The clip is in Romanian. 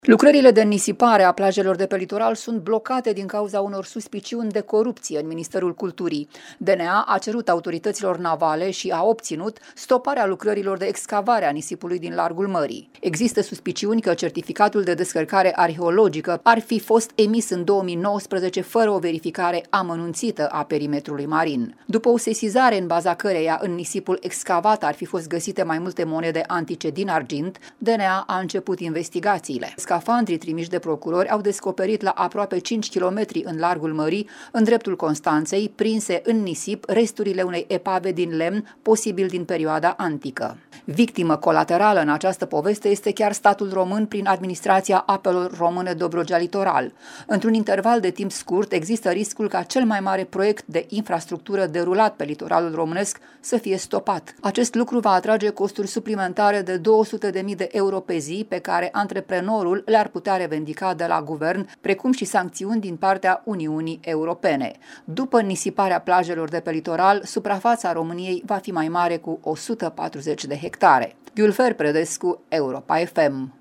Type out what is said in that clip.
Lucrările de nisipare a plajelor de pe litoral sunt blocate din cauza unor suspiciuni de corupție în Ministerul Culturii. DNA a cerut autorităților navale și a obținut stoparea lucrărilor de excavare a nisipului din largul mării. Există suspiciuni că certificatul de descărcare arheologică ar fi fost emis în 2019 fără o verificare amănunțită a perimetrului marin. După o sesizare în baza căreia în nisipul excavat ar fi fost găsite mai multe monede antice din argint, DNA a început investigațiile. Scafandrii trimiși de procurori au descoperit la aproape 5 km în largul mării, în dreptul Constanței, prinse în nisip resturile unei epave din lemn, posibil din perioada antică. Victimă colaterală în această poveste este chiar statul român prin administrația apelor române Dobrogea Litoral. Într-un interval de timp scurt există riscul ca cel mai mare proiect de infrastructură derulat pe litoralul românesc să fie stopat. Acest lucru va atrage costuri suplimentare de 200.000 de euro pe zi pe care antreprenorul le-ar putea revendica de la guvern, precum și sancțiuni din partea Uniunii Europene. După nisiparea plajelor de pe litoral, suprafața României va fi mai mare cu 140 de hectare. Gülfer Predescu, Europa FM.